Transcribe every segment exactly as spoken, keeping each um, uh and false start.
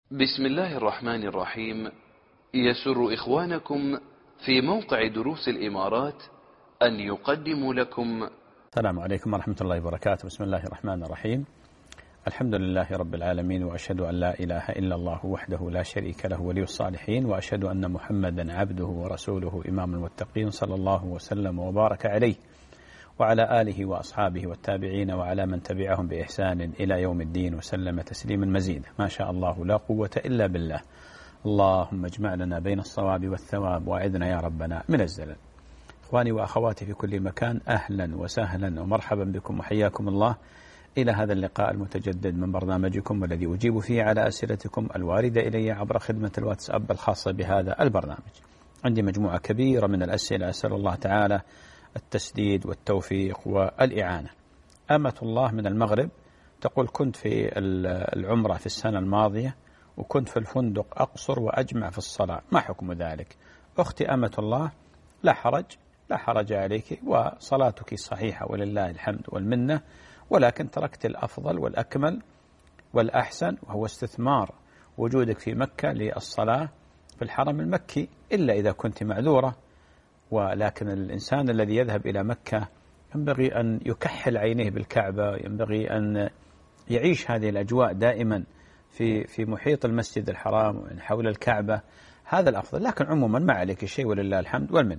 بسم الله الرحمن الرحيم. يسر إخوانكم في موقع دروس الإمارات أن يقدموا لكم. السلام عليكم ورحمة الله وبركاته. بسم الله الرحمن الرحيم. الحمد لله رب العالمين، وأشهد أن لا إله إلا الله وحده لا شريك له ولي الصالحين، وأشهد أن محمدا عبده ورسوله إمام المتقين، صلى الله وسلم وبارك عليه وعلى آله وأصحابه والتابعين وعلى من تبعهم بإحسان إلى يوم الدين، وسلم تسليما مزيدا. ما شاء الله لا قوة إلا بالله. اللهم اجمع لنا بين الصواب والثواب، وأعذنا يا ربنا من الزلل. إخواني وأخواتي في كل مكان، أهلا وسهلا ومرحبا بكم وحياكم الله إلى هذا اللقاء المتجدد من برنامجكم، والذي أجيب فيه على أسئلتكم الواردة إلي عبر خدمة الواتساب الخاصة بهذا البرنامج. عندي مجموعة كبيرة من الأسئلة، أسأل الله تعالى التسديد والتوفيق والإعانة. أمة الله من المغرب تقول: كنت في العمرة في السنة الماضية، وكنت في الفندق أقصر وأجمع في الصلاة، ما حكم ذلك؟ أختي أمة الله، لا حرج لا حرج عليك، وصلاتك صحيحة ولله الحمد والمنة، ولكن تركت الأفضل والأكمل والأحسن، وهو استثمار وجودك في مكة للصلاة في الحرم المكي، إلا إذا كنت معذورة. ولكن الإنسان الذي يذهب إلى مكة ينبغي أن يكحل عينيه بالكعبة، ينبغي أن يعيش هذه الأجواء دائما في في محيط المسجد الحرام ومن حول الكعبة، هذا الأفضل. لكن عموما ما عليك شيء ولله الحمد والمنة.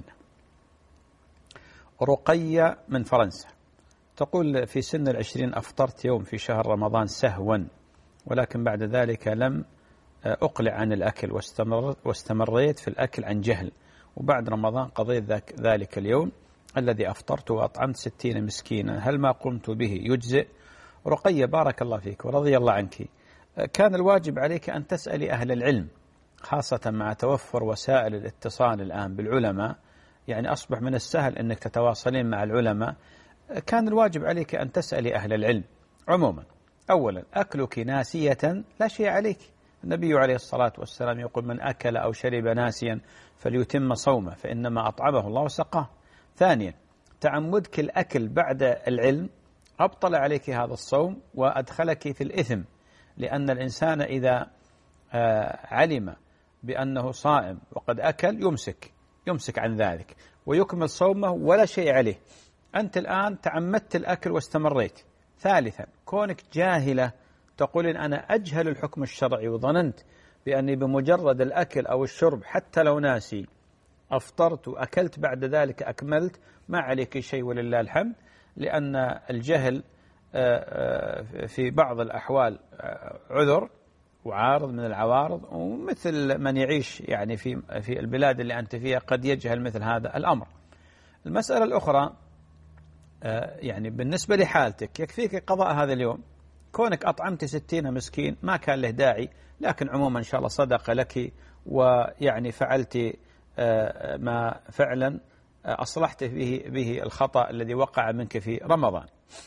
رقية من فرنسا تقول: في سن العشرين أفطرت يوم في شهر رمضان سهوا، ولكن بعد ذلك لم أقلع عن الأكل، واستمرت واستمريت في الأكل عن جهل، وبعد رمضان قضيت ذلك اليوم الذي أفطرت وأطعمت ستين مسكينا، هل ما قمت به يجزئ؟ رقية بارك الله فيك ورضي الله عنك، كان الواجب عليك أن تسألي أهل العلم، خاصة مع توفر وسائل الاتصال الآن بالعلماء، يعني أصبح من السهل أنك تتواصلين مع العلماء. كان الواجب عليك أن تسألي أهل العلم. عموما، أولا أكلك ناسية لا شيء عليك، النبي عليه الصلاة والسلام يقول: من أكل أو شرب ناسيا فليتم صومه فإنما أطعمه الله وسقاه. ثانيا، تعمدك الأكل بعد العلم أبطل عليك هذا الصوم وأدخلك في الإثم، لأن الإنسان إذا علم بأنه صائم وقد أكل يمسك يمسك عن ذلك ويكمل صومه ولا شيء عليه. أنت الآن تعمدت الأكل واستمريت. ثالثا، كونك جاهلة تقولين أنا أجهل الحكم الشرعي، وظننت بأني بمجرد الأكل أو الشرب حتى لو ناسي أفطرت وأكلت بعد ذلك أكملت، ما عليك شيء ولله الحمد، لأن الجهل في بعض الأحوال عذر وعارض من العوارض، ومثل من يعيش يعني في في البلاد اللي أنت فيها قد يجهل مثل هذا الأمر. المسألة الأخرى، يعني بالنسبة لحالتك يكفيك قضاء هذا اليوم، كونك أطعمت ستين مسكين ما كان له داعي، لكن عموما إن شاء الله صدق لك، ويعني فعلت ما فعلا أصلحت به, به الخطأ الذي وقع منك في رمضان.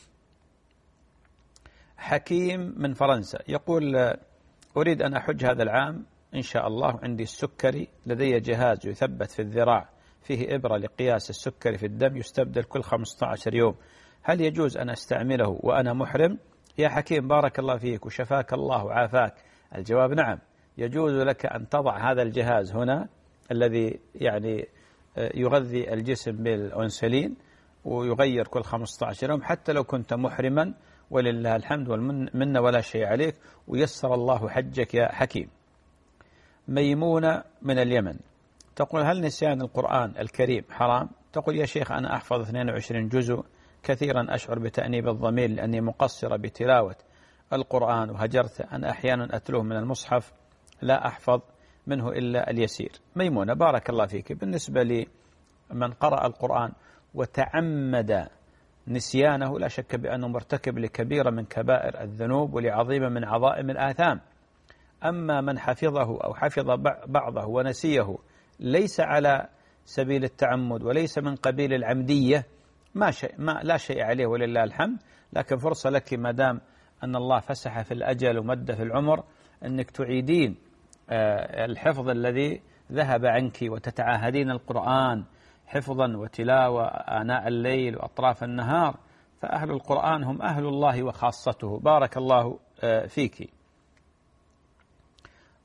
حكيم من فرنسا يقول: أريد أن أحج هذا العام إن شاء الله، عندي السكري، لدي جهاز يثبت في الذراع فيه إبرة لقياس السكري في الدم يستبدل كل خمسة عشر يوم، هل يجوز أن أستعمله وأنا محرم؟ يا حكيم بارك الله فيك وشفاك الله وعافاك. الجواب نعم، يجوز لك أن تضع هذا الجهاز هنا الذي يعني يغذي الجسم بالأنسولين ويغير كل خمسة عشر يوم، حتى لو كنت محرما، ولله الحمد والمنة ولا شيء عليك، ويسر الله حجك يا حكيم. ميمونة من اليمن تقول: هل نسيان القرآن الكريم حرام؟ تقول: يا شيخ أنا أحفظ اثنين وعشرين جزء، كثيرا أشعر بتأنيب الضمير لأني مقصرة بتلاوة القرآن، وهجرت أن أحيانا أتلوه من المصحف، لا أحفظ منه إلا اليسير. ميمونة بارك الله فيك، بالنسبة لمن قرأ القرآن وتعمد نسيانه لا شك بأنه مرتكب لكبيرة من كبائر الذنوب ولعظيمة من عظائم الآثام. أما من حفظه أو حفظ بعضه ونسيه ليس على سبيل التعمد وليس من قبيل العمدية، ما شيء ما لا شيء عليه ولله الحمد، لكن فرصة لك ما دام أن الله فسح في الأجل ومد في العمر أنك تعيدين الحفظ الذي ذهب عنك، وتتعاهدين القرآن حفظا وتلاوة آناء الليل وأطراف النهار، فأهل القرآن هم أهل الله وخاصته. بارك الله فيك.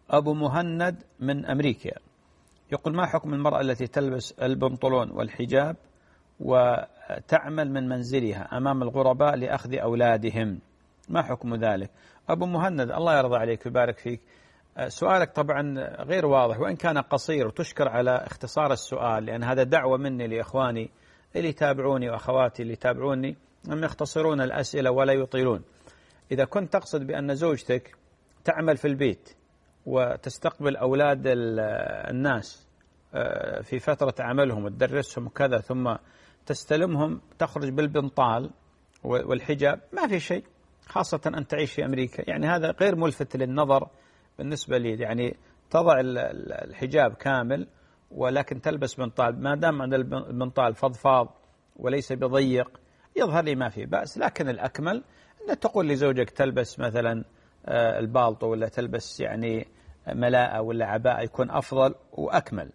أبو مهند من أمريكا يقول: ما حكم المرأة التي تلبس البنطلون والحجاب وتعمل من منزلها أمام الغرباء لأخذ أولادهم؟ ما حكم ذلك؟ أبو مهند الله يرضى عليك ويبارك فيك، سؤالك طبعا غير واضح وإن كان قصير، وتشكر على اختصار السؤال، لأن هذا دعوة مني لإخواني اللي يتابعوني وأخواتي اللي يتابعوني أن يختصرون الأسئلة ولا يطيلون. إذا كنت تقصد بأن زوجتك تعمل في البيت وتستقبل أولاد الناس في فترة عملهم وتدرسهم وكذا ثم تستلمهم تخرج بالبنطال والحجاب، ما في شيء، خاصة أن تعيش في أمريكا، يعني هذا غير ملفت للنظر بالنسبة لي. يعني تضع الحجاب كامل ولكن تلبس بنطال، ما دام عند البنطال فضفاض وليس بضيق يظهر لي ما في بأس. لكن الأكمل أن تقول لزوجك تلبس مثلا البالطو ولا تلبس يعني ملاءة ولا عباءة، يكون أفضل وأكمل.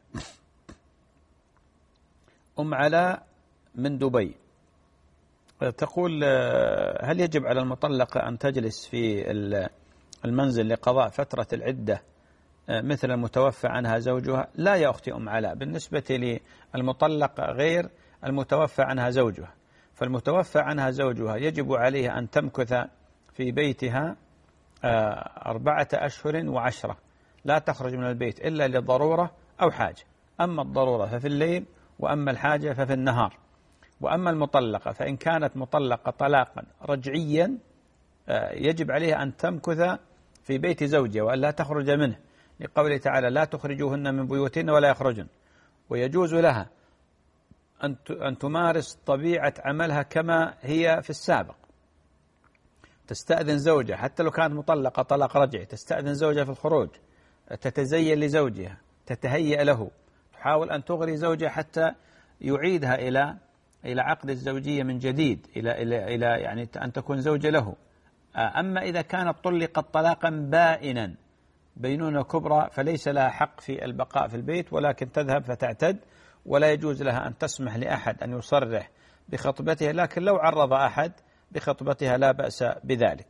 أم علاء من دبي تقول: هل يجب على المطلقة أن تجلس في المنزل لقضاء فترة العدة مثل المتوفى عنها زوجها؟ لا يا أختي أم علاء، بالنسبة للمطلقة غير المتوفى عنها زوجها، فالمتوفى عنها زوجها يجب عليها أن تمكث في بيتها أربعة أشهر وعشرة، لا تخرج من البيت إلا لضرورة أو حاجة، أما الضرورة ففي الليل وأما الحاجة ففي النهار. وأما المطلقة فإن كانت مطلقة طلاقا رجعيا يجب عليها أن تمكث في بيت زوجها وأن لا تخرج منه، لقوله تعالى: لا تخرجوهن من بيوتهن ولا يخرجن. ويجوز لها أن تمارس طبيعة عملها كما هي في السابق، تستأذن زوجها حتى لو كانت مطلقة طلاق رجعي، تستأذن زوجها في الخروج، تتزين لزوجها، تتهيأ له، تحاول أن تغري زوجها حتى يعيدها إلى إلى عقد الزوجية من جديد، إلى إلى إلى يعني أن تكون زوجة له. أما إذا كانت طلقت طلاقا بائنا بينونة كبرى فليس لها حق في البقاء في البيت، ولكن تذهب فتعتد، ولا يجوز لها أن تسمح لأحد أن يصرح بخطبتها، لكن لو عرض أحد بخطبتها لا بأس بذلك.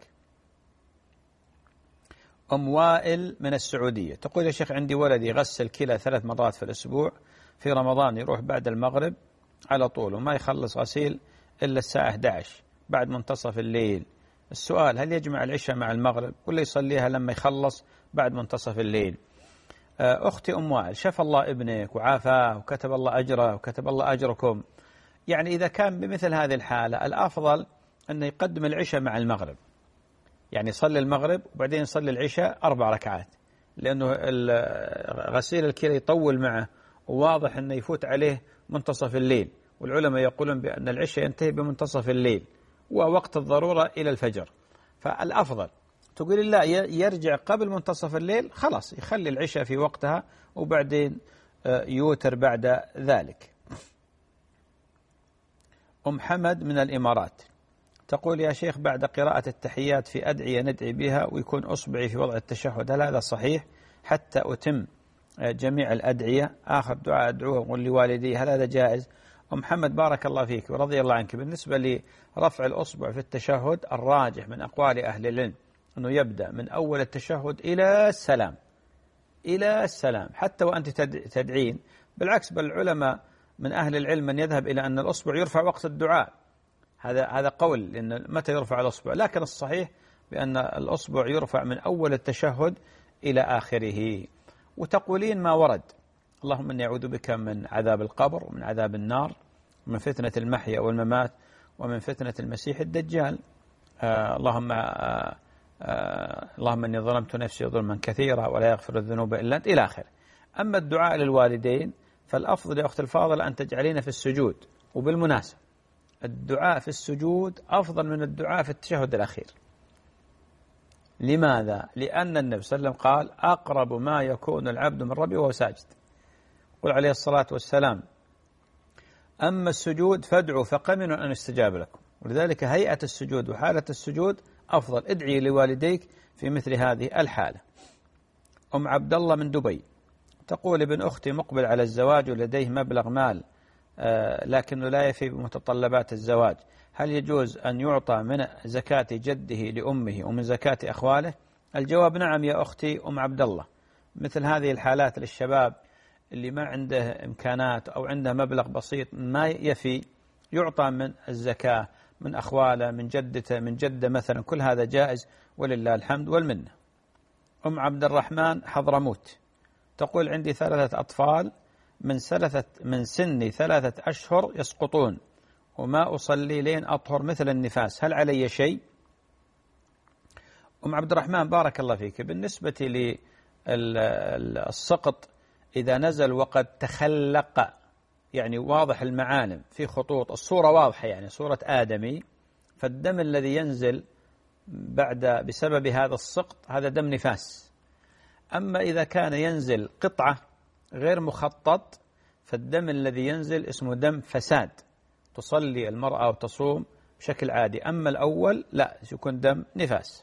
أم وائل من السعودية تقول: يا شيخ، عندي ولدي يغسل كلى ثلاث مرات في الأسبوع، في رمضان يروح بعد المغرب على طول وما يخلص غسيل إلا الساعة إحدى عشر بعد منتصف الليل. السؤال: هل يجمع العشاء مع المغرب ولا يصليها لما يخلص بعد منتصف الليل؟ أختي أم وائل، شفى الله ابنك وعافاه وكتب الله أجره وكتب الله أجركم. يعني إذا كان بمثل هذه الحالة الأفضل أنه يقدم العشاء مع المغرب، يعني يصلي المغرب وبعدين يصلي العشاء أربع ركعات، لأنه غسيل الكلى يطول معه وواضح أنه يفوت عليه منتصف الليل، والعلماء يقولون بأن العشاء ينتهي بمنتصف الليل ووقت الضرورة إلى الفجر. فالأفضل تقول لا، يرجع قبل منتصف الليل، خلاص يخلي العشاء في وقتها وبعدين يوتر بعد ذلك. أم حمد من الإمارات تقول: يا شيخ، بعد قراءة التحيات في أدعية ندعي بها ويكون أصبعي في وضع التشهد، هل هذا صحيح حتى أتم جميع الأدعية؟ آخر دعاء أدعوه لوالدي، هل هذا جائز؟ أم محمد بارك الله فيك ورضي الله عنك، بالنسبة لرفع الأصبع في التشهد الراجح من أقوال أهل العلم أنه يبدأ من أول التشهد إلى السلام، إلى السلام حتى وأنت تدعين. بالعكس، بل العلماء من أهل العلم من يذهب إلى أن الأصبع يرفع وقت الدعاء، هذا هذا قول، لأن متى يرفع الأصبع، لكن الصحيح بأن الأصبع يرفع من أول التشهد إلى آخره. وتقولين ما ورد: اللهم إني أعوذ بك من عذاب القبر ومن عذاب النار ومن فتنة المحيا والممات ومن فتنة المسيح الدجال. آه اللهم آه آه اللهم إني ظلمت نفسي ظلما كثيرا ولا يغفر الذنوب إلا أنت، إلى آخره. أما الدعاء للوالدين فالأفضل يا أخت الفاضلة أن تجعلين في السجود، وبالمناسبة الدعاء في السجود أفضل من الدعاء في التشهد الأخير. لماذا؟ لأن النبي صلى الله عليه وسلم قال: أقرب ما يكون العبد من ربه وهو ساجد. قل عليه الصلاة والسلام: أما السجود فادعوا فقمنوا أن يستجاب لكم. ولذلك هيئة السجود وحالة السجود أفضل. ادعي لوالديك في مثل هذه الحالة. أم عبد الله من دبي تقول: ابن أختي مقبل على الزواج ولديه مبلغ مال آه لكنه لا يفي بمتطلبات الزواج، هل يجوز أن يعطى من زكاة جده لأمه ومن زكاة أخواله؟ الجواب: نعم يا أختي أم عبد الله، مثل هذه الحالات للشباب اللي ما عنده إمكانات أو عنده مبلغ بسيط ما يفي، يعطى من الزكاة من أخواله من جدته من جده مثلا، كل هذا جائز ولله الحمد والمنة. أم عبد الرحمن حضرموت تقول عندي ثلاثة أطفال من ثلاثة من سني ثلاثة أشهر يسقطون وما أصلي لين أطهر مثل النفاس، هل علي شيء؟ أم عبد الرحمن بارك الله فيك، بالنسبة للسقط إذا نزل وقد تخلق يعني واضح المعالم في خطوط الصورة واضحة يعني صورة آدمي، فالدم الذي ينزل بعد بسبب هذا السقط هذا دم نفاس. أما إذا كان ينزل قطعة غير مخطط فالدم الذي ينزل اسمه دم فساد، تصلي المرأة وتصوم بشكل عادي. أما الأول لا، يكون دم نفاس.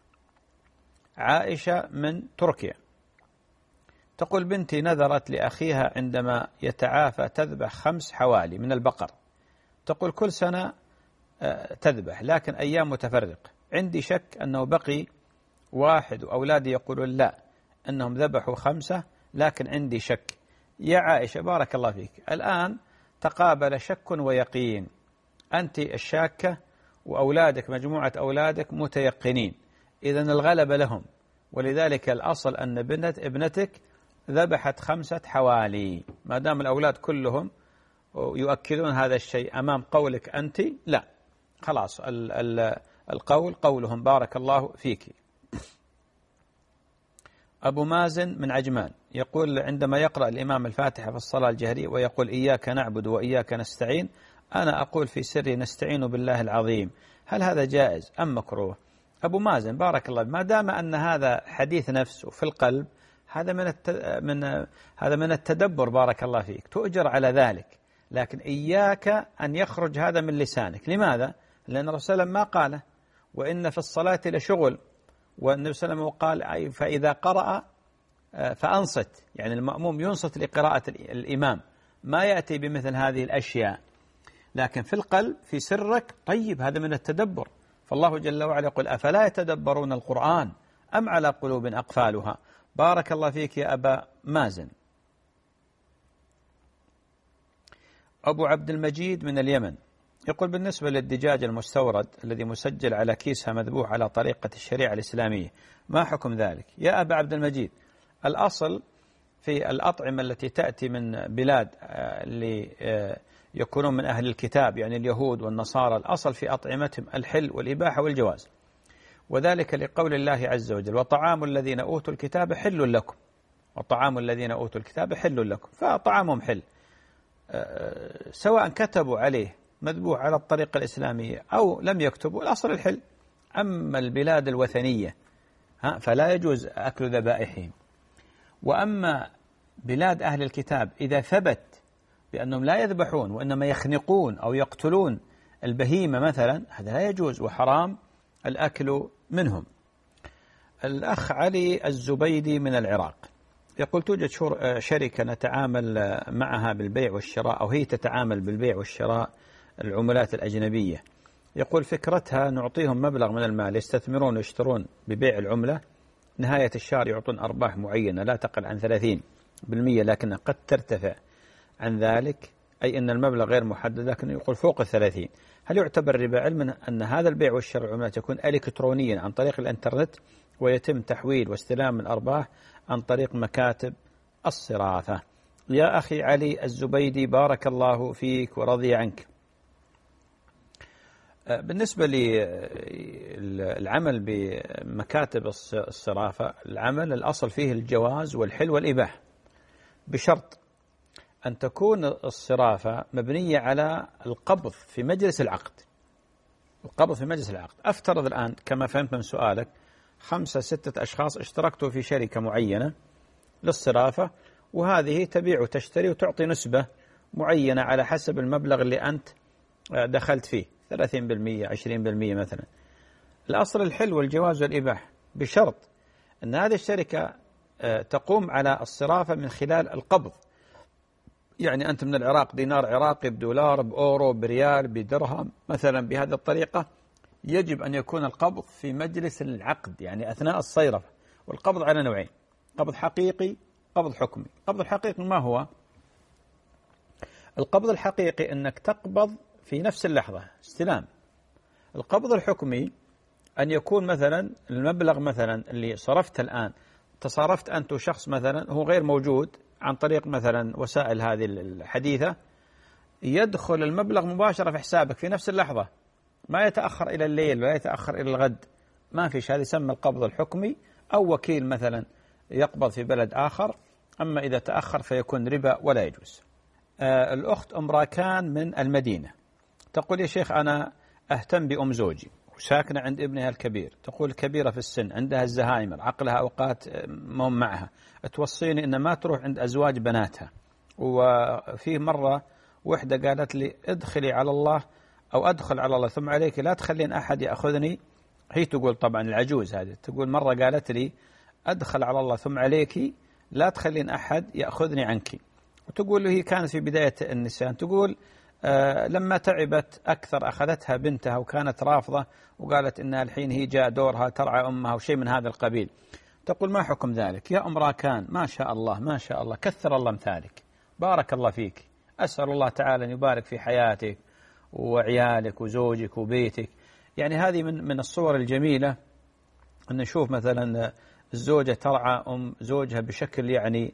عائشة من تركيا تقول بنتي نذرت لأخيها عندما يتعافى تذبح خمس حوالي من البقر، تقول كل سنة تذبح لكن أيام متفرقة، عندي شك أنه بقي واحد وأولادي يقولون لا أنهم ذبحوا خمسة، لكن عندي شك. يا عائشة بارك الله فيك، الآن تقابل شك ويقين، أنت الشاكة وأولادك مجموعة أولادك متيقنين، إذن الغلبة لهم، ولذلك الأصل أن بنت ابنتك ذبحت خمسة حوالي، ما دام الأولاد كلهم يؤكدون هذا الشيء أمام قولك أنت لا، خلاص ال ال القول قولهم بارك الله فيك. أبو مازن من عجمان يقول عندما يقرأ الإمام الفاتحة في الصلاة الجهرية ويقول إياك نعبد وإياك نستعين، أنا أقول في سري نستعين بالله العظيم، هل هذا جائز أم مكروه؟ أبو مازن بارك الله، ما دام أن هذا حديث نفس وفي القلب هذا من من هذا من التدبر بارك الله فيك، تؤجر على ذلك، لكن إياك أن يخرج هذا من لسانك. لماذا؟ لأن الرسول صلى الله عليه وسلم ما قاله، وإن في الصلاة لشغل، والنبي صلى الله عليه وسلم قال فإذا قرأ فأنصت، يعني المأموم ينصت لقراءة الإمام، ما يأتي بمثل هذه الأشياء، لكن في القلب في سرك طيب، هذا من التدبر. فالله جل وعلا يقول أفلا يتدبرون القرآن أم على قلوب أقفالها. بارك الله فيك يا أبا مازن. أبو عبد المجيد من اليمن يقول بالنسبة للدجاج المستورد الذي مسجل على كيسها مذبوح على طريقة الشريعة الإسلامية، ما حكم ذلك؟ يا أبا عبد المجيد، الأصل في الأطعمة التي تأتي من بلاد اللي يكونون من أهل الكتاب يعني اليهود والنصارى، الأصل في أطعمتهم الحل والإباحة والجواز، وذلك لقول الله عز وجل وطعام الذين أوتوا الكتاب حل لكم، وطعام الذين أوتوا الكتاب حل لكم، فطعامهم حل سواء كتبوا عليه مذبوح على الطريقة الإسلامية أو لم يكتبوا، الأصل الحل. أما البلاد الوثنية فلا يجوز أكل ذبائحهم. وأما بلاد أهل الكتاب إذا ثبت بأنهم لا يذبحون وإنما يخنقون أو يقتلون البهيمة مثلا، هذا لا يجوز وحرام الأكل منهم. الأخ علي الزبيدي من العراق يقول توجد شركة نتعامل معها بالبيع والشراء، أو هي تتعامل بالبيع والشراء العملات الأجنبية، يقول فكرتها نعطيهم مبلغ من المال يستثمرون ويشترون ببيع العملة، نهاية الشهر يعطون أرباح معينة لا تقل عن ثلاثين بالمئة، لكنها قد ترتفع عن ذلك، أي أن المبلغ غير محدد لكن يقول فوق الثلاثين. هل يعتبر ربا، علما أن هذا البيع والشراء العملات يكون إلكترونيا عن طريق الإنترنت ويتم تحويل واستلام الأرباح عن طريق مكاتب الصرافة؟ يا أخي علي الزبيدي بارك الله فيك ورضي عنك، بالنسبة للعمل بمكاتب الصرافة، العمل الأصل فيه الجواز والحل والإباحة، بشرط أن تكون الصرافة مبنية على القبض في مجلس العقد. القبض في مجلس العقد، أفترض الآن كما فهمت من سؤالك خمسة ستة أشخاص اشتركتوا في شركة معينة للصرافة، وهذه تبيع وتشتري وتعطي نسبة معينة على حسب المبلغ اللي أنت دخلت فيه، ثلاثين بالمئة عشرين بالمئة مثلا. الأصل الحل والجواز والإباحة، بشرط أن هذه الشركة تقوم على الصرافة من خلال القبض، يعني أنت من العراق دينار عراقي بدولار بأورو بريال بدرهم مثلا، بهذه الطريقة يجب أن يكون القبض في مجلس العقد يعني أثناء الصيرفة. والقبض على نوعين، قبض حقيقي، قبض حكمي. القبض الحقيقي ما هو؟ القبض الحقيقي أنك تقبض في نفس اللحظة استلام. القبض الحكمي أن يكون مثلا المبلغ مثلا اللي صرفته الآن، تصارفت أنت وشخص مثلا هو غير موجود عن طريق مثلا وسائل هذه الحديثة، يدخل المبلغ مباشرة في حسابك في نفس اللحظة، ما يتأخر إلى الليل ولا يتأخر إلى الغد، ما في شيء. هذا يسمى القبض الحكمي، أو وكيل مثلا يقبض في بلد آخر. أما إذا تأخر فيكون ربا ولا يجوز. آه الأخت أم راكان من المدينة تقول: يا شيخ أنا أهتم بأم زوجي وساكنة عند ابنها الكبير، تقول كبيرة في السن، عندها الزهايمر، عقلها أوقات مو معها، توصيني إن ما تروح عند أزواج بناتها. وفي مرة وحدة قالت لي: ادخلي على الله أو أدخل على الله ثم عليك، لا تخلين أحد يأخذني. هي تقول طبعا العجوز هذه، تقول مرة قالت لي: أدخل على الله ثم عليك، لا تخلين أحد يأخذني عنك. وتقول له هي كانت في بداية النسيان، تقول آه لما تعبت أكثر أخذتها بنتها وكانت رافضة، وقالت إنها الحين هي جاء دورها ترعى أمها وشيء من هذا القبيل. تقول: ما حكم ذلك يا أم راكان؟ ما شاء الله ما شاء الله، كثر الله امثالك، بارك الله فيك، أسأل الله تعالى أن يبارك في حياتك وعيالك وزوجك وبيتك. يعني هذه من من الصور الجميلة أن نشوف مثلا الزوجة ترعى أم زوجها بشكل يعني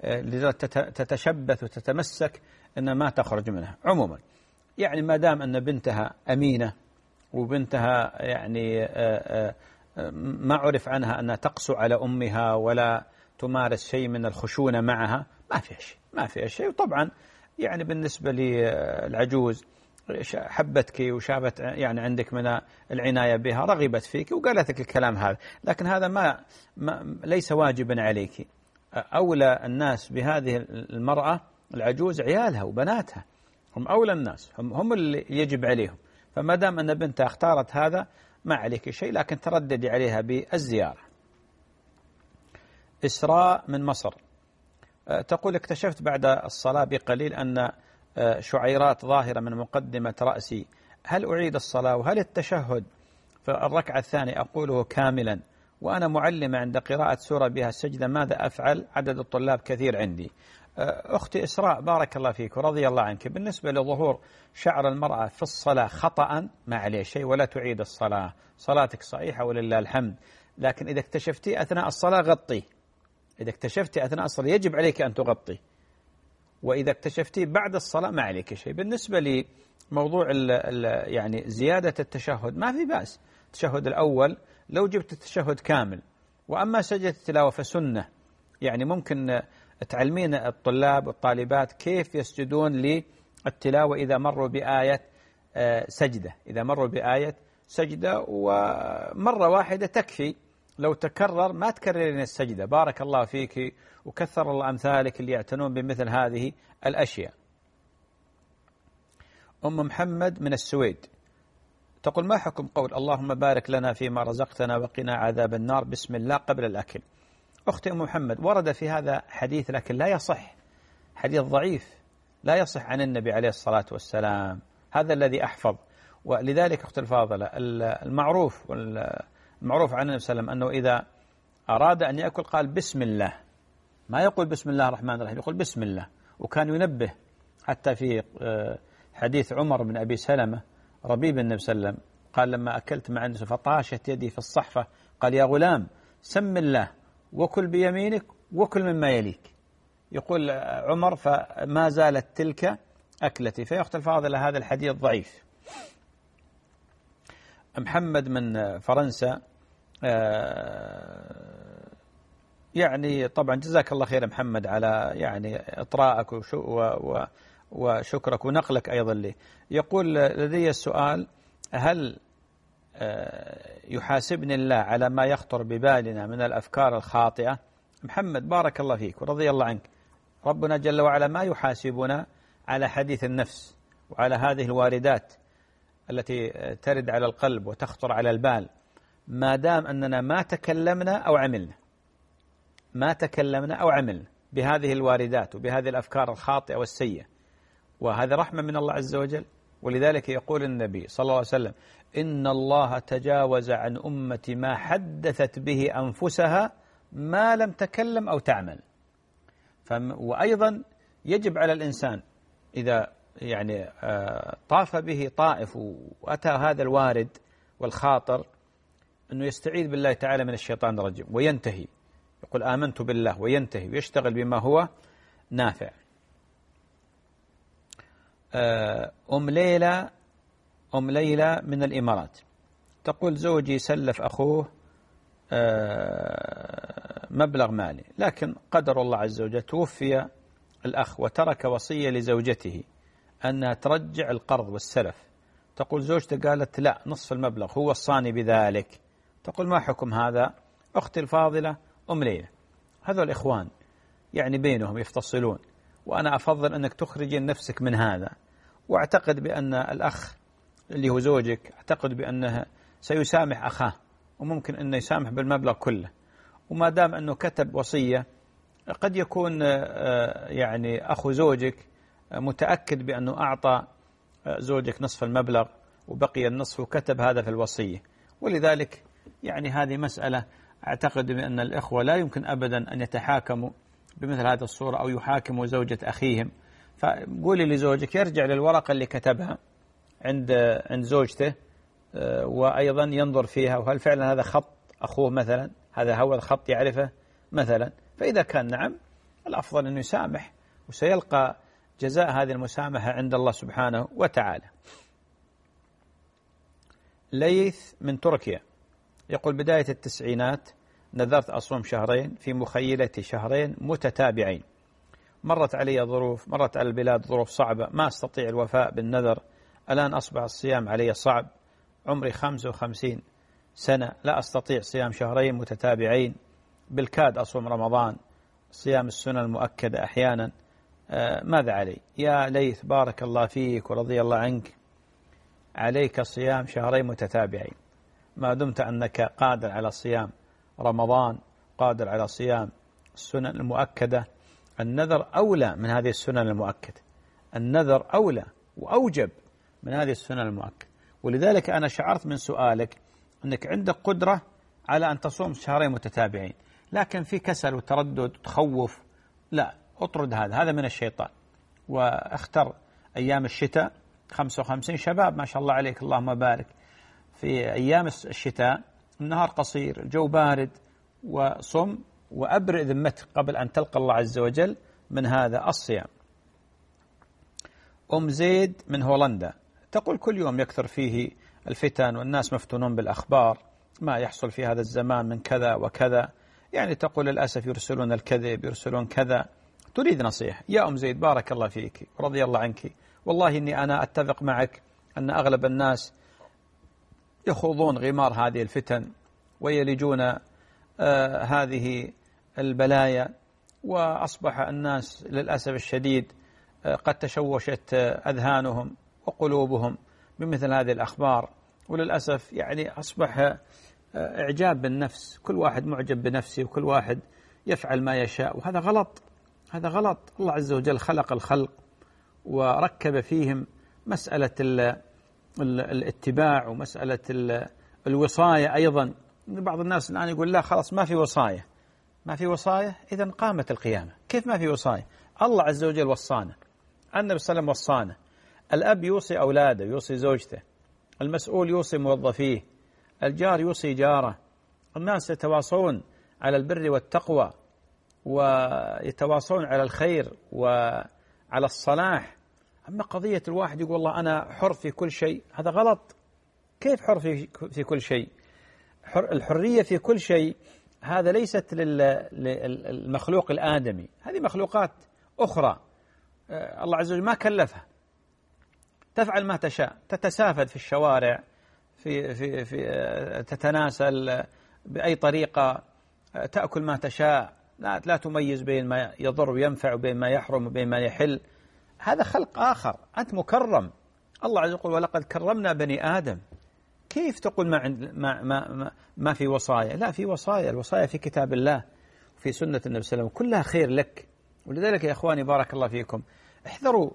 تتشبث وتتمسك أن ما تخرج منها. عموما يعني ما دام أن بنتها أمينة وبنتها يعني ما عرف عنها أنها تقسو على أمها ولا تمارس شيء من الخشونة معها، ما فيها شيء ما فيها شيء. وطبعا يعني بالنسبة للعجوز حبتك وشافت يعني عندك من العناية بها، رغبت فيك وقالت لك الكلام هذا، لكن هذا ما, ما ليس واجبا عليك. أولى الناس بهذه المرأة العجوز عيالها وبناتها، هم أولى الناس، هم, هم اللي يجب عليهم. فما دام أن بنتها اختارت هذا ما عليك شيء، لكن ترددي عليها بالزيارة. إسراء من مصر تقول: اكتشفت بعد الصلاة بقليل أن شعيرات ظاهرة من مقدمة رأسي، هل أعيد الصلاة؟ وهل التشهد في الركعة الثانية أقوله كاملا وأنا معلمة عند قراءة سورة بها السجدة، ماذا أفعل؟ عدد الطلاب كثير عندي. أختي إسراء بارك الله فيك ورضي الله عنك، بالنسبة لظهور شعر المرأة في الصلاة خطأ ما عليه شيء ولا تعيد الصلاة، صلاتك صحيحة ولله الحمد. لكن إذا اكتشفتي أثناء الصلاة غطي، إذا اكتشفتي أثناء الصلاة يجب عليك أن تغطي، وإذا اكتشفتي بعد الصلاة ما عليك شيء. بالنسبة لموضوع ال ال يعني زيادة التشهد ما في بأس، التشهد الأول لو جبت التشهد كامل. وأما سجدة التلاوة فسنة، يعني ممكن تعلمين الطلاب والطالبات كيف يسجدون للتلاوة إذا مروا بآية سجدة، إذا مروا بآية سجدة ومرة واحدة تكفي، لو تكرر ما تكررين السجدة. بارك الله فيك وكثر الله أمثالك اللي يعتنون بمثل هذه الأشياء. أم محمد من السويد تقول: ما حكم قول اللهم بارك لنا فيما رزقتنا وقنا عذاب النار بسم الله قبل الأكل؟ أختي أم محمد، ورد في هذا حديث لكن لا يصح، حديث ضعيف لا يصح عن النبي عليه الصلاة والسلام، هذا الذي أحفظ. ولذلك أختي الفاضلة المعروف المعروف عن النبي صلى الله عليه وسلم أنه إذا أراد أن يأكل قال بسم الله، ما يقول بسم الله الرحمن الرحيم، يقول بسم الله. وكان ينبه حتى في حديث عمر بن أبي سلمة ربيب النبي صلى الله عليه وسلم، قال لما أكلت مع الناس فطاشت يدي في الصحفة قال: يا غلام سم الله وكل بيمينك وكل مما يليك. يقول عمر: فما زالت تلك أكلتي. فيا أخت الفاضلة هذا الحديث ضعيف. محمد من فرنسا يعني طبعا جزاك الله خير محمد على يعني إطراءك وشكرك ونقلك أيضا لي. يقول: لدي السؤال، هل يحاسبني الله على ما يخطر ببالنا من الأفكار الخاطئة؟ محمد بارك الله فيك ورضي الله عنك، ربنا جل وعلا ما يحاسبنا على حديث النفس وعلى هذه الواردات التي ترد على القلب وتخطر على البال، ما دام أننا ما تكلمنا أو عملنا ما تكلمنا أو عملنا بهذه الواردات وبهذه الأفكار الخاطئة والسيئة، وهذا رحمة من الله عز وجل. ولذلك يقول النبي صلى الله عليه وسلم: إن الله تجاوز عن أمتي ما حدثت به أنفسها ما لم تكلم أو تعمل. وأيضا يجب على الإنسان إذا يعني طاف به طائف وأتى هذا الوارد والخاطر أنه يستعيذ بالله تعالى من الشيطان الرجيم وينتهي، يقول آمنت بالله وينتهي ويشتغل بما هو نافع. أم ليلى أم ليلى من الإمارات تقول زوجي سلف أخوه مبلغ مالي، لكن قدر الله عز وجل توفي الأخ وترك وصية لزوجته أنها ترجع القرض والسلف. تقول زوجته قالت لا، نصف المبلغ، هو وصاني بذلك. تقول ما حكم هذا؟ أختي الفاضلة أم ليلى، هذول الإخوان يعني بينهم يفتصلون، وأنا أفضل أنك تخرجين نفسك من هذا، وأعتقد بأن الأخ اللي هو زوجك أعتقد بأنه سيسامح أخاه، وممكن أنه يسامح بالمبلغ كله، وما دام أنه كتب وصية قد يكون يعني أخو زوجك متأكد بأنه أعطى زوجك نصف المبلغ وبقي النصف وكتب هذا في الوصية. ولذلك يعني هذه مسألة أعتقد بأن الإخوة لا يمكن أبدا أن يتحاكموا بمثل هذه الصورة أو يحاكموا زوجة أخيهم. فقولي لزوجك يرجع للورقة اللي كتبها عند عند زوجته، وأيضا ينظر فيها وهل فعلا هذا خط أخوه مثلا، هذا هو الخط يعرفه مثلا. فإذا كان نعم، الأفضل أنه يسامح، وسيلقى جزاء هذه المسامحة عند الله سبحانه وتعالى. ليث من تركيا يقول بداية التسعينات نذرت أصوم شهرين في مخيلتي، شهرين متتابعين، مرت علي ظروف، مرت على البلاد ظروف صعبة، ما أستطيع الوفاء بالنذر. الآن أصبح الصيام علي صعب، عمري خمسة وخمسين سنة، لا أستطيع صيام شهرين متتابعين، بالكاد أصوم رمضان، صيام السنة المؤكدة أحيانا، آه ماذا علي؟ يا ليث بارك الله فيك ورضي الله عنك، عليك صيام شهرين متتابعين ما دمت أنك قادر على صيام رمضان، قادر على صيام السنن المؤكدة. النذر أولى من هذه السنن المؤكدة، النذر أولى وأوجب من هذه السنن المؤكدة. ولذلك أنا شعرت من سؤالك أنك عندك قدرة على أن تصوم شهرين متتابعين، لكن في كسل وتردد وتخوف، لا، اطرد هذا، هذا من الشيطان. واختر أيام الشتاء، خمسة وخمسين شباب ما شاء الله عليك اللهم بارك، في أيام الشتاء النهار قصير، الجو بارد، وصم وأبرئ ذمتك قبل أن تلقى الله عز وجل من هذا الصيام. أم زيد من هولندا تقول كل يوم يكثر فيه الفتن والناس مفتونون بالأخبار، ما يحصل في هذا الزمان من كذا وكذا، يعني تقول للأسف يرسلون الكذب، يرسلون كذا. تريد نصيحة يا أم زيد بارك الله فيك رضي الله عنك، والله إني أنا أتفق معك أن أغلب الناس يخوضون غمار هذه الفتن ويلجون آه هذه البلايا، وأصبح الناس للأسف الشديد آه قد تشوشت آه أذهانهم وقلوبهم بمثل هذه الأخبار، وللأسف يعني أصبح آه إعجاب بالنفس، كل واحد معجب بنفسه وكل واحد يفعل ما يشاء، وهذا غلط، هذا غلط. الله عز وجل خلق الخلق وركب فيهم مسألة الاتباع ومسألة الوصاية أيضا. بعض الناس الآن يقول لا خلاص ما في وصاية، ما في وصاية، إذن قامت القيامة. كيف ما في وصاية؟ الله عز وجل وصانا، النبي صلى الله عليه وسلم وصانا، الأب يوصي أولاده، يوصي زوجته، المسؤول يوصي موظفيه، الجار يوصي جاره، الناس يتواصون على البر والتقوى ويتواصون على الخير وعلى الصلاح. أما قضية الواحد يقول والله أنا حر في كل شيء، هذا غلط. كيف حر في في كل شيء؟ حر الحرية في كل شيء هذا ليست للمخلوق الآدمي، هذه مخلوقات أخرى الله عز وجل ما كلفها، تفعل ما تشاء، تتسافد في الشوارع، في في في تتناسل بأي طريقة، تأكل ما تشاء، لا لا تميز بين ما يضر وينفع وبين ما يحرم وبين ما يحل. هذا خلق آخر، أنت مكرم. الله عز وجل يقول ولقد كرمنا بني آدم. كيف تقول ما عند ما ما ما, ما في وصايا؟ لا، في وصايا، الوصايا في كتاب الله وفي سنة النبي صلى الله عليه وسلم، كلها خير لك. ولذلك يا إخواني بارك الله فيكم احذروا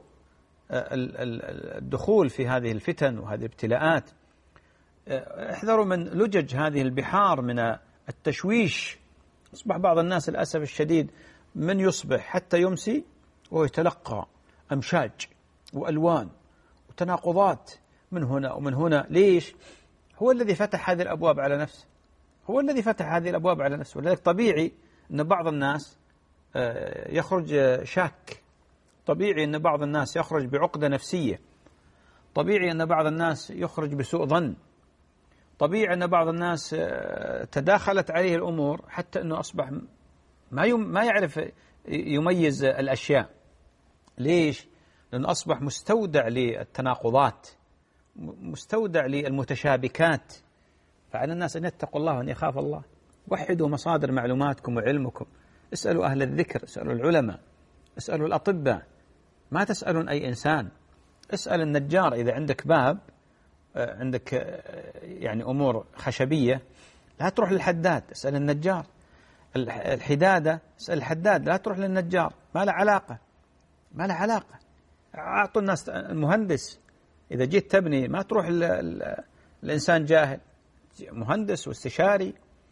الدخول في هذه الفتن وهذه الابتلاءات، احذروا من لجج هذه البحار من التشويش أصبح بعض الناس للأسف الشديد من يصبح حتى يمسي وهو يتلقى أمشاج وألوان وتناقضات من هنا ومن هنا. ليش؟ هو الذي فتح هذه الأبواب على نفسه، هو الذي فتح هذه الأبواب على نفسه. ولذلك طبيعي أن بعض الناس يخرج شاك، طبيعي أن بعض الناس يخرج بعقدة نفسية، طبيعي أن بعض الناس يخرج بسوء ظن، طبيعي أن بعض الناس تداخلت عليه الأمور حتى أنه أصبح ما ما يعرف يميز الأشياء. ليش؟ لأنه أصبح مستودع للتناقضات، مستودع للمتشابكات. فعلى الناس أن يتقوا الله وأن يخاف الله. وحدوا مصادر معلوماتكم وعلمكم، اسألوا أهل الذكر، اسألوا العلماء، اسألوا الأطباء، ما تسألون أي إنسان. اسأل النجار إذا عندك باب، عندك يعني أمور خشبية، لا تروح للحداد، اسأل النجار. الحدادة، اسأل الحداد، لا تروح للنجار، ما له علاقة، ما له علاقة. أعطوا الناس المهندس، إذا جيت تبني ما تروح الإنسان جاهل، مهندس واستشاري.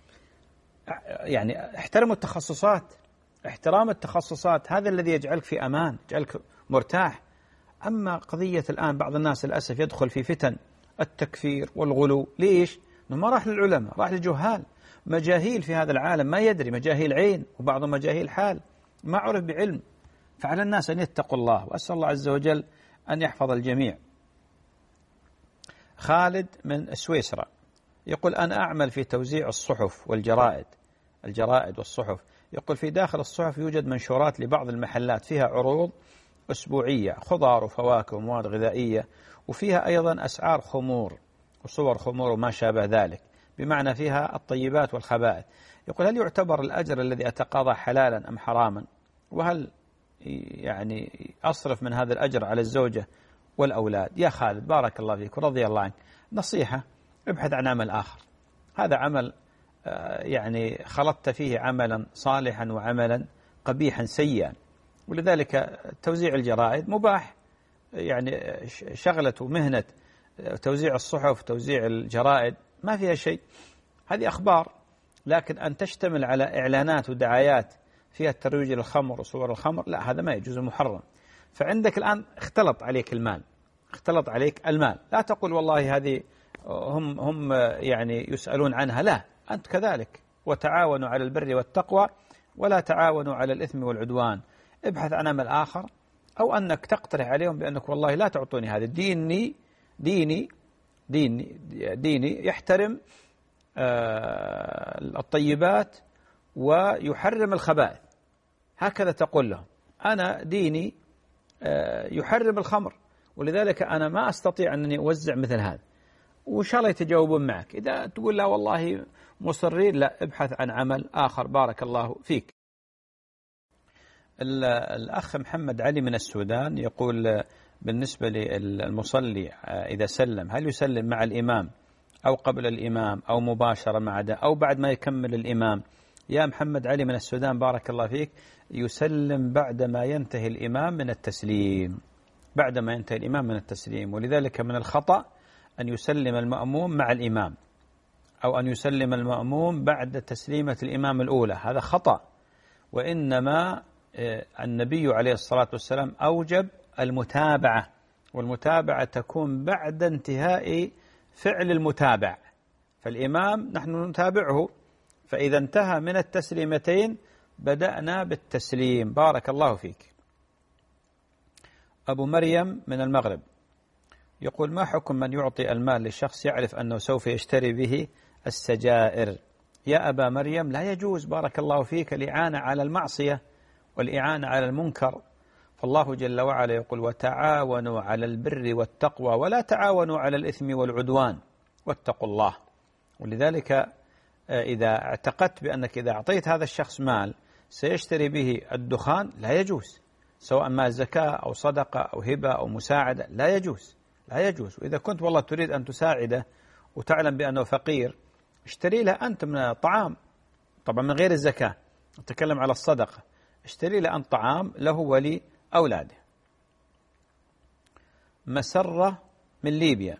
يعني احترموا التخصصات، احترام التخصصات هذا الذي يجعلك في أمان، يجعلك مرتاح. أما قضية الآن بعض الناس للأسف يدخل في فتن التكفير والغلو. ليش؟ إنه ما راح للعلماء، راح للجهال، مجاهيل في هذا العالم ما يدري، مجاهيل عين وبعضهم مجاهيل حال، ما عرف بعلم. فعلى الناس أن يتقوا الله، وأسأل الله عز وجل أن يحفظ الجميع. خالد من سويسرا يقول: أنا أعمل في توزيع الصحف والجرائد، الجرائد والصحف. يقول: في داخل الصحف يوجد منشورات لبعض المحلات فيها عروض أسبوعية، خضار وفواكه ومواد غذائية، وفيها أيضا أسعار خمور وصور خمور وما شابه ذلك، بمعنى فيها الطيبات والخبائث. يقول: هل يعتبر الأجر الذي أتقاضى حلالا أم حراما؟ وهل يعني أصرف من هذا الأجر على الزوجة والأولاد؟ يا خالد بارك الله فيك ورضي الله عنك، نصيحة: ابحث عن عمل آخر. هذا عمل يعني خلطت فيه عملا صالحا وعملا قبيحا سيئا. ولذلك توزيع الجرائد مباح، يعني شغلة ومهنة توزيع الصحف، توزيع الجرائد ما فيها شيء، هذه أخبار. لكن أن تشتمل على إعلانات ودعايات فيها الترويج للخمر وصور الخمر، لا، هذا ما يجوز، محرم. فعندك الآن اختلط عليك المال، اختلط عليك المال، لا تقول والله هذه هم هم يعني يسألون عنها، لا، أنت كذلك. وتعاونوا على البر والتقوى ولا تعاونوا على الإثم والعدوان. ابحث عن عمل آخر، أو أنك تقترح عليهم بأنك والله لا تعطوني هذا، ديني ديني ديني ديني يحترم الطيبات ويحرم الخبائث. هكذا تقول لهم: أنا ديني يحرم الخمر، ولذلك أنا ما أستطيع أنني أوزع مثل هذا. وإن شاء الله يتجاوبون معك. إذا تقول لا والله مصرين، لا، ابحث عن عمل آخر. بارك الله فيك. الأخ محمد علي من السودان يقول: بالنسبة للمصلي إذا سلم، هل يسلم مع الإمام أو قبل الإمام أو مباشرة مع ده أو بعد ما يكمل الإمام؟ يا محمد علي من السودان بارك الله فيك، يسلم بعدما ينتهي الإمام من التسليم، بعدما ينتهي الإمام من التسليم. ولذلك من الخطأ أن يسلم المأموم مع الإمام، أو أن يسلم المأموم بعد تسليمة الإمام الأولى، هذا خطأ. وإنما النبي عليه الصلاة والسلام أوجب المتابعة، والمتابعة تكون بعد انتهاء فعل المتابع. فالإمام نحن نتابعه، فإذا انتهى من التسليمتين بدأنا بالتسليم. بارك الله فيك. أبو مريم من المغرب يقول: ما حكم من يعطي المال للشخص يعرف أنه سوف يشتري به السجائر؟ يا أبا مريم، لا يجوز بارك الله فيك الإعانة على المعصية والإعانة على المنكر. فالله جل وعلا يقول: وتعاونوا على البر والتقوى ولا تعاونوا على الإثم والعدوان واتقوا الله. ولذلك إذا اعتقدت بأنك إذا أعطيت هذا الشخص مال سيشتري به الدخان، لا يجوز، سواء مال زكاة أو صدقة أو هبة أو مساعدة، لا يجوز، لا يجوز. وإذا كنت والله تريد أن تساعده وتعلم بأنه فقير، اشتري له أنت من الطعام، طبعا من غير الزكاة، نتكلم على الصدقة، اشتري له أنت طعام له ولأولاده. مسرة من ليبيا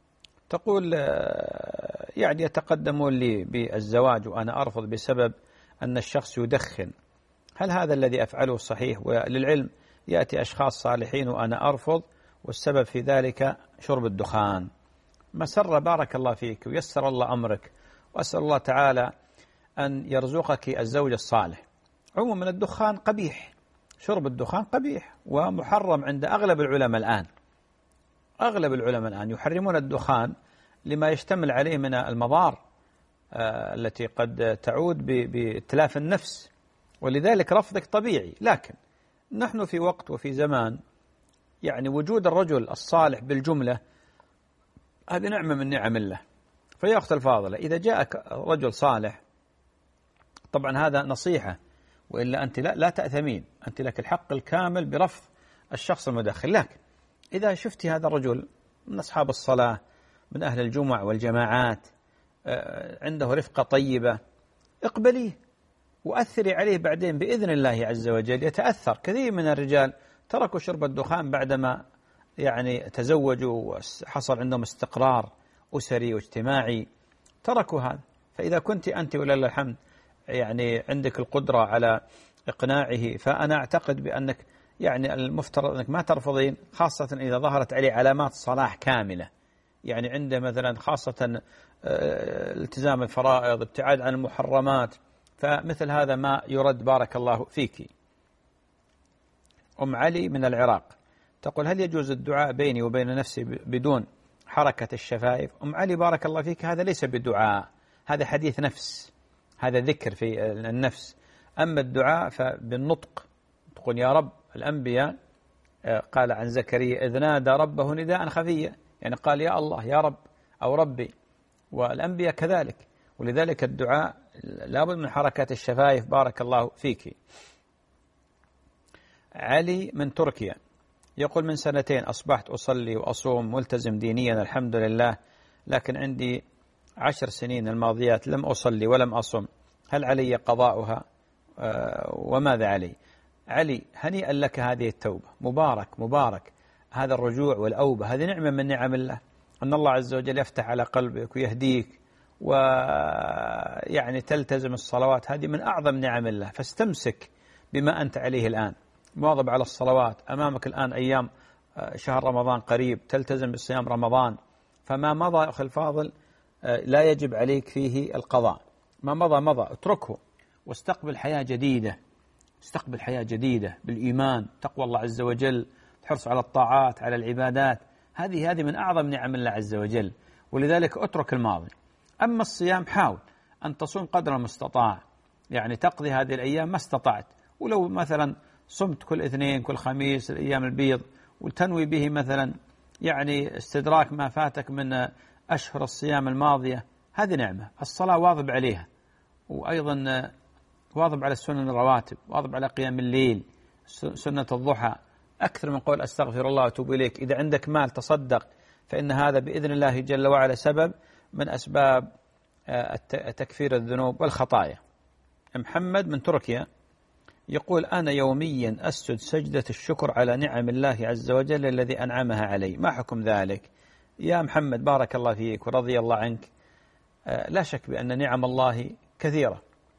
تقول: يعني يتقدمون لي بالزواج وأنا أرفض بسبب أن الشخص يدخن، هل هذا الذي أفعله صحيح؟ وللعلم يأتي أشخاص صالحين وأنا أرفض، والسبب في ذلك شرب الدخان. مسر بارك الله فيك ويسر الله أمرك، وأسأل الله تعالى أن يرزقك الزوج الصالح. عموما الدخان قبيح، شرب الدخان قبيح ومحرم عند أغلب العلماء الآن. أغلب العلماء الآن يحرمون الدخان لما يشتمل عليه من المضار آه التي قد تعود بإتلاف النفس، ولذلك رفضك طبيعي. لكن نحن في وقت وفي زمان يعني وجود الرجل الصالح بالجملة هذه نعمة من نعم الله. فيا أخت الفاضلة، إذا جاءك رجل صالح، طبعا هذا نصيحة، وإلا أنت لا, لا تأثمين، أنت لك الحق الكامل برفض الشخص المدخن. لكن إذا شفت هذا الرجل من أصحاب الصلاة، من أهل الجمع والجماعات، عنده رفقة طيبة، اقبليه وأثري عليه بعدين بإذن الله عز وجل يتأثر. كثير من الرجال تركوا شرب الدخان بعدما يعني تزوجوا وحصل عندهم استقرار أسري واجتماعي، تركوا هذا. فإذا كنت أنت ولله الحمد يعني عندك القدرة على إقناعه، فأنا أعتقد بأنك يعني المفترض أنك ما ترفضين، خاصة إذا ظهرت عليه علامات صلاح كاملة، يعني عنده مثلا خاصة التزام الفرائض، ابتعاد عن المحرمات، فمثل هذا ما يرد. بارك الله فيك. أم علي من العراق تقول: هل يجوز الدعاء بيني وبين نفسي بدون حركة الشفائف؟ أم علي بارك الله فيك، هذا ليس بدعاء، هذا حديث نفس، هذا ذكر في النفس. أما الدعاء فبالنطق، تقول يا رب. الأنبياء قال عن زكريا إذ نادى ربه نداء خفيا، يعني قال يا الله يا رب أو ربي، والأنبياء كذلك. ولذلك الدعاء لابد من حركات الشفايف. بارك الله فيك. علي من تركيا يقول: من سنتين أصبحت أصلي وأصوم ملتزم دينيا الحمد لله، لكن عندي عشر سنين الماضيات لم أصلي ولم أصم، هل علي قضاؤها وماذا علي؟ علي هنيئا لك هذه التوبة، مبارك مبارك هذا الرجوع والأوبة، هذه نعمة من نعم الله، أن الله عز وجل يفتح على قلبك ويهديك ويعني تلتزم الصلوات، هذه من أعظم نعم الله. فاستمسك بما أنت عليه الآن، مواظب على الصلوات. أمامك الآن أيام شهر رمضان قريب، تلتزم بصيام رمضان، فما مضى أخي الفاضل لا يجب عليك فيه القضاء، ما مضى مضى، اتركه واستقبل حياة جديدة، استقبل حياة جديدة بالإيمان، تقوى الله عز وجل، تحرص على الطاعات على العبادات، هذه هذه من أعظم نعم الله عز وجل. ولذلك اترك الماضي. أما الصيام حاول أن تصوم قدر المستطاع، يعني تقضي هذه الأيام ما استطعت، ولو مثلا صمت كل اثنين كل خميس الأيام البيض، وتنوي به مثلا يعني استدراك ما فاتك من أشهر الصيام الماضية، هذه نعمة. الصلاة واظب عليها، وأيضا واظب على السنن الرواتب، واظب على قيام الليل، سنة الضحى، أكثر من قول أستغفر الله وأتوب إليك. إذا عندك مال تصدق، فإن هذا بإذن الله جل وعلا سبب من أسباب تكفير الذنوب والخطايا. محمد من تركيا يقول: أنا يوميا أسجد سجدة الشكر على نعم الله عز وجل الذي أنعمها علي، ما حكم ذلك؟ يا محمد بارك الله فيك ورضي الله عنك، لا شك بأن نعم الله كثيرة،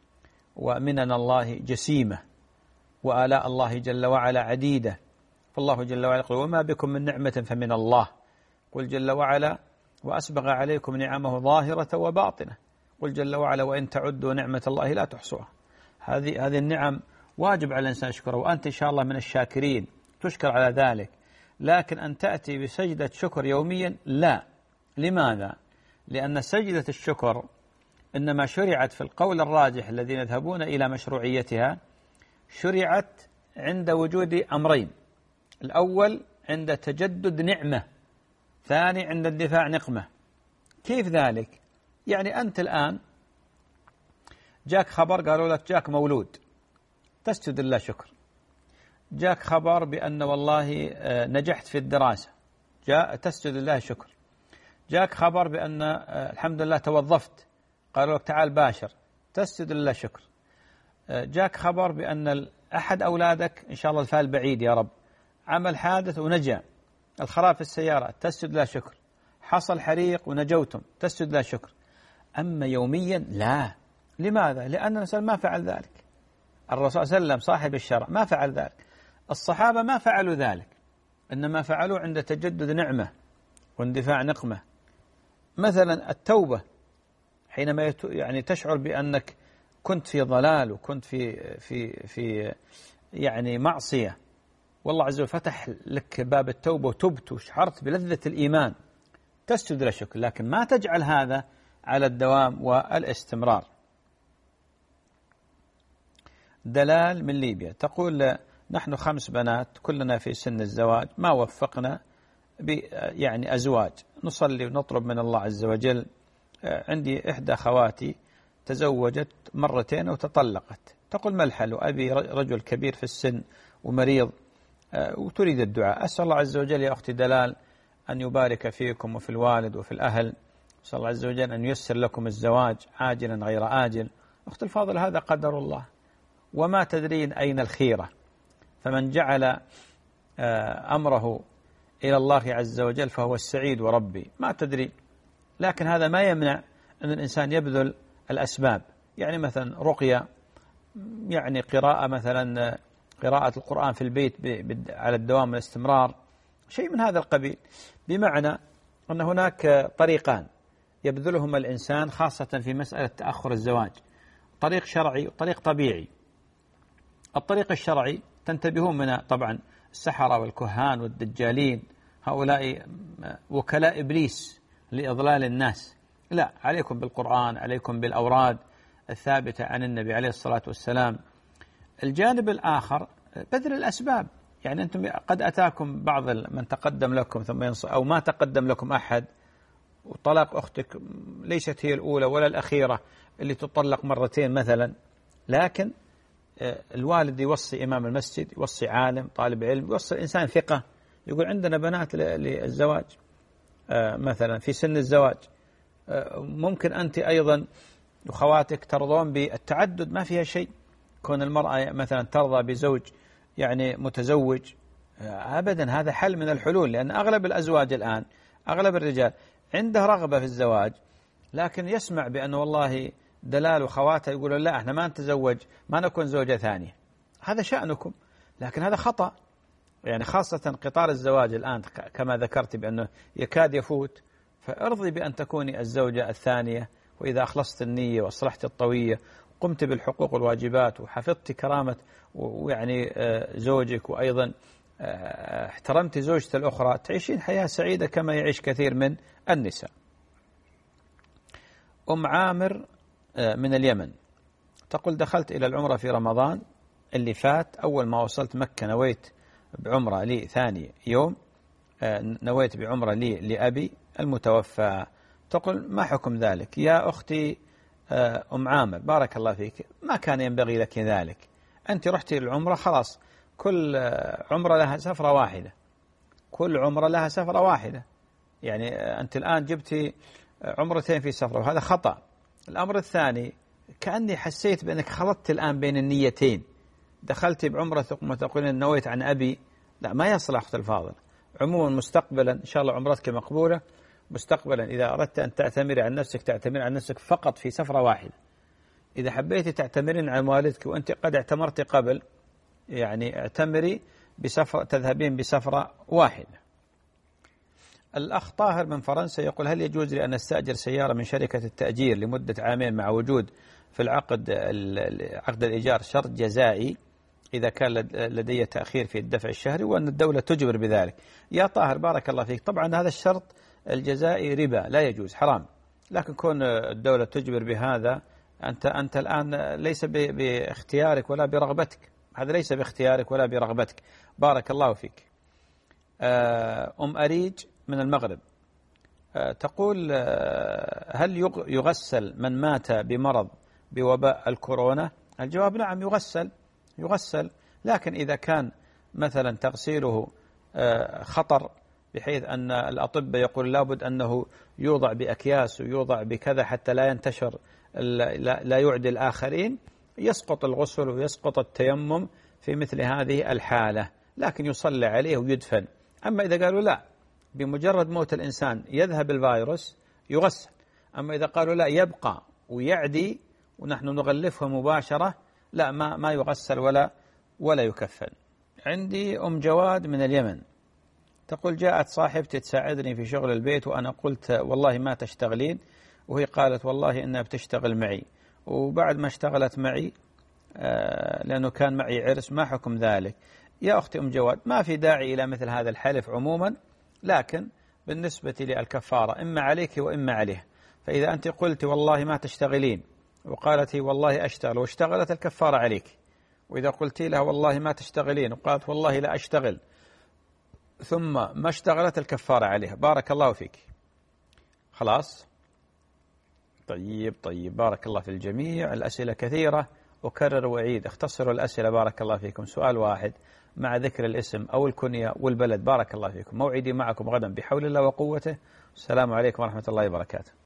ومنن الله جسيمة، وآلاء الله جل وعلا عديدة. فالله جل وعلا يقول: وما بكم من نعمة فمن الله. قل جل وعلا: وأسبغ عليكم نعمه ظاهرة وباطنة. قل جل وعلا: وإن تعدوا نعمة الله لا تحصوها. هذه هذه النعم واجب على الإنسان يشكرها، وأنت إن شاء الله من الشاكرين تشكر على ذلك. لكن أن تأتي بسجدة شكر يوميا لا. لماذا؟ لأن سجدة الشكر إنما شرعت في القول الراجح الذين يذهبون إلى مشروعيتها، شرعت عند وجود أمرين: الأول عند تجدد نعمة، ثاني عند الدفاع نقمة. كيف ذلك؟ يعني أنت الآن جاك خبر قالوا لك جاك مولود، تسجد الله شكر. جاك خبر بأن والله نجحت في الدراسة، جاء تسجد الله شكر. جاك خبر بأن الحمد لله توظفت، قالوا لك تعال باشر، تسجد الله شكر. جاك خبر بأن أحد أولادك إن شاء الله الفال بعيد يا رب عمل حادث ونجا، الخراب في السيارة، تسجد الله شكر. حصل حريق ونجوتم، تسجد الله شكر. أما يوميا لا، لماذا؟ لأن الرسول ما فعل ذلك. الرسول صلى الله عليه وسلم صاحب الشرع ما فعل ذلك. الصحابة ما فعلوا ذلك، إنما فعلوا عند تجدد نعمة واندفاع نقمة. مثلا التوبة، حينما يعني تشعر بأنك كنت في ضلال وكنت في في في يعني معصية، والله عز وجل فتح لك باب التوبة وتبت وشعرت بلذة الإيمان، تسجد للشكر، لكن ما تجعل هذا على الدوام والاستمرار. دلال من ليبيا تقول: نحن خمس بنات كلنا في سن الزواج، ما وفقنا يعني أزواج، نصلي ونطلب من الله عز وجل. عندي إحدى أخواتي تزوجت مرتين وتطلقت، تقول: ما الحل؟ أبي رجل كبير في السن ومريض وتريد الدعاء. أسأل الله عز وجل يا أختي دلال أن يبارك فيكم وفي الوالد وفي الأهل، أسأل الله عز وجل أن ييسر لكم الزواج عاجلا غير آجل. أخت الفاضل، هذا قدر الله، وما تدرين أين الخيرة، فمن جعل أمره إلى الله عز وجل فهو السعيد وربي. ما تدري، لكن هذا ما يمنع أن الإنسان يبذل الأسباب، يعني مثلا رقية، يعني قراءة، مثلا قراءة القرآن في البيت على الدوام والاستمرار، شيء من هذا القبيل. بمعنى أن هناك طريقان يبذلهما الإنسان خاصة في مسألة تأخر الزواج: طريق شرعي وطريق طبيعي. الطريق الشرعي تنتبهون من طبعا السحرة والكهان والدجالين، هؤلاء وكلاء إبليس لإضلال الناس. لا، عليكم بالقرآن، عليكم بالأوراد الثابتة عن النبي عليه الصلاة والسلام. الجانب الآخر بذل الأسباب، يعني أنتم قد أتاكم بعض من تقدم لكم ثم ينص، أو ما تقدم لكم أحد، وطلاق أختك ليست هي الأولى ولا الأخيرة اللي تطلق مرتين مثلا، لكن الوالد يوصي إمام المسجد، يوصي عالم طالب علم، يوصي إنسان ثقة، يقول: عندنا بنات للزواج مثلا في سن الزواج، ممكن أنت أيضا وخواتك ترضون بالتعدد، ما فيها شيء. كون المرأة مثلا ترضى بزوج يعني متزوج، أبدا، هذا حل من الحلول، لأن أغلب الأزواج الآن، أغلب الرجال عنده رغبة في الزواج، لكن يسمع بأن والله دلال وخواتها يقولون: لا، احنا ما نتزوج، ما نكون زوجة ثانية. هذا شأنكم، لكن هذا خطأ، يعني خاصة قطار الزواج الآن كما ذكرت بأنه يكاد يفوت، فارضي بأن تكوني الزوجة الثانية، وإذا أخلصت النية وأصلحت الطوية قمت بالحقوق والواجبات وحفظت كرامة ويعني زوجك، وأيضا احترمت زوجة الأخرى، تعيشين حياة سعيدة كما يعيش كثير من النساء. أم عامر من اليمن تقول: دخلت إلى العمرة في رمضان اللي فات، أول ما وصلت مكة نويت بعمرة لي، ثاني يوم نويت بعمرة لي لأبي المتوفى. تقول: ما حكم ذلك يا أختي أم عامر؟ بارك الله فيك، ما كان ينبغي لك ذلك. أنت رحتي للعمرة، خلاص، كل عمرة لها سفرة واحدة، كل عمرة لها سفرة واحدة، يعني أنت الآن جبتي عمرتين في سفرة، وهذا خطأ. الأمر الثاني، كأني حسيت بأنك خلطت الآن بين النيتين، دخلت بعمرة ثم تقولين نويت عن أبي، لا، ما يصلح أخت الفاضل. عموما مستقبلا إن شاء الله عمرتك مقبولة، مستقبلا إذا أردت أن تعتمري عن نفسك تعتمري عن نفسك فقط في سفرة واحدة. إذا حبيتي تعتمرين عن والدك وأنت قد اعتمرت قبل، يعني اعتمري بسفرة، تذهبين بسفرة واحدة. الأخ طاهر من فرنسا يقول: هل يجوز لي أن أستأجر سيارة من شركة التأجير لمدة عامين مع وجود في العقد عقد الإيجار شرط جزائي إذا كان لدي تأخير في الدفع الشهري، وأن الدولة تجبر بذلك؟ يا طاهر بارك الله فيك، طبعا هذا الشرط الجزائي ربا، لا يجوز، حرام، لكن كون الدولة تجبر بهذا، أنت أنت الآن ليس باختيارك ولا برغبتك، هذا ليس باختيارك ولا برغبتك. بارك الله فيك. أم أريج من المغرب تقول: هل يغسل من مات بمرض بوباء الكورونا؟ الجواب: نعم، يغسل يغسل لكن إذا كان مثلا تغسيله خطر، بحيث أن الأطباء يقول لابد أنه يوضع بأكياس ويوضع بكذا حتى لا ينتشر، لا يعدي الآخرين، يسقط الغسل ويسقط التيمم في مثل هذه الحالة، لكن يصلى عليه ويدفن. أما إذا قالوا لا، بمجرد موت الإنسان يذهب الفيروس، يغسل. أما إذا قالوا لا، يبقى ويعدي ونحن نغلفه مباشرة، لا ما ما يغسل ولا ولا يكفن. عندي أم جواد من اليمن تقول جاءت صاحبتي تساعدني في شغل البيت وأنا قلت والله ما تشتغلين، وهي قالت والله إنها بتشتغل معي، وبعد ما اشتغلت معي آه لأنه كان معي عرس، ما حكم ذلك؟ يا أختي أم جواد ما في داعي إلى مثل هذا الحلف عموما، لكن بالنسبة للكفارة إما عليك وإما عليه. فإذا أنت قلت والله ما تشتغلين وقالت والله أشتغل واشتغلت، الكفارة عليك. وإذا قلت لها والله ما تشتغلين وقالت والله لا أشتغل ثم ما اشتغلت، الكفارة عليها. بارك الله فيك. خلاص طيب طيب بارك الله في الجميع. الأسئلة كثيرة، أكرر وأعيد، اختصروا الأسئلة بارك الله فيكم. سؤال واحد مع ذكر الاسم أو الكنية والبلد. بارك الله فيكم. موعدي معكم غدا بحول الله وقوته. السلام عليكم ورحمة الله وبركاته.